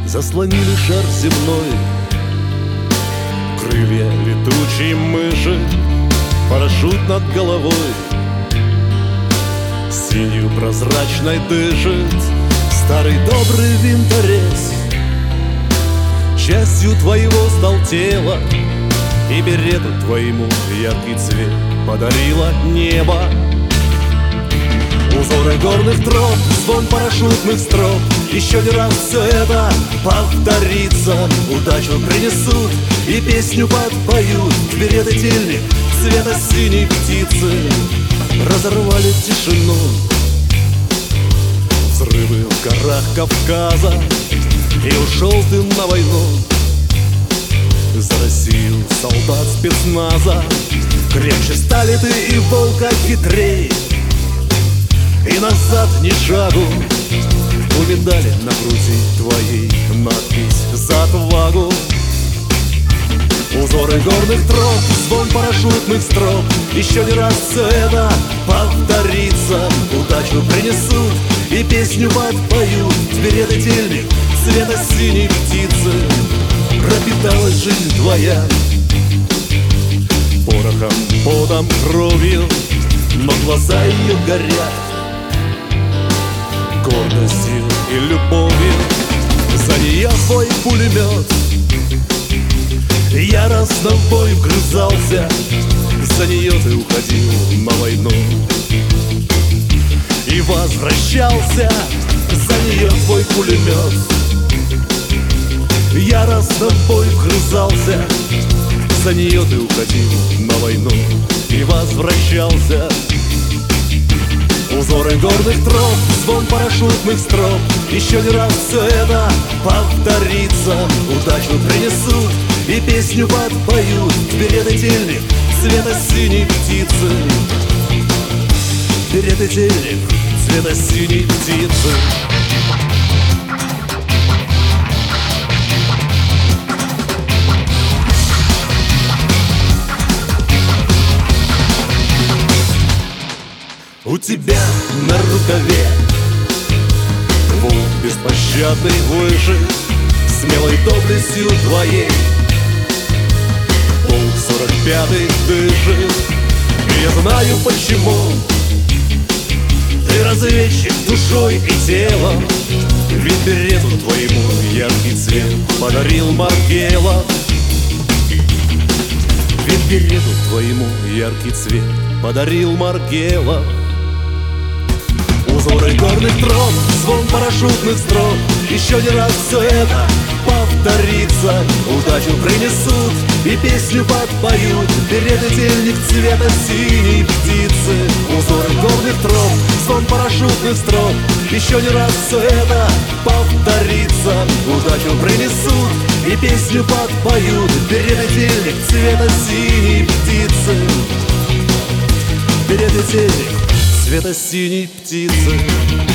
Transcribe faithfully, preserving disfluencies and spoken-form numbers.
заслонили шар земной. Крылья летучей мыши, парашют над головой. Синью прозрачной дышит старый добрый винторез. Частью твоего стал тело, и берету твоему яркий цвет подарило небо. Узоры горных троп, звон парашютных строп. Еще не раз все это повторится. Удачу принесут и песню подпоют. Берет и тельник цвета синей птицы разорвали тишину. Взрывы в горах Кавказа, и ушел ты на войну. За Россию солдат спецназа, крепче стали ты и волка хитрей. И назад ни шагу, у медали на груди твоей надпись «За отвагу». Узоры горных троп, звон парашютных строп. Еще не раз все это повторится. Удачу принесут и песню подпоют. Берет и тельник цвета синей птицы пропиталась жизнь твоя порохом, потом, кровью, но глаза ее горят гордостью и любовью. За нее твой пулемет яростно в бой вгрызался. За нее ты уходил на войну и возвращался. За нее твой пулемет яростно в бой вгрызался. За нее ты уходил на войну и возвращался. Узоры горных троп, звон парашютных строп. Еще не раз все это повторится. Удачу принесут и песню подпоют. Берет и тельник цвета синей птицы. Берет и тельник цвета синей птицы. У тебя на рукаве двух беспощадный выше, смелой доблестью твоей полк сорок пятый дышит. И я знаю почему. Ты разведчик душой и телом, ведь берету твоему яркий цвет подарил Маргелов. Ведь берету твоему яркий цвет подарил Маргелов. Узоры горных троп, звон парашютных строп. Еще не раз все это повторится. Удачу принесут и песню подпоют. Берет и тельник цвета синей птицы. Узоры горных троп, звон парашютных строп. Еще не раз все это повторится. Удачу принесут и песню подпоют. Берет и тельник цвета синей птицы. Берет и тельник цвета синей птицы.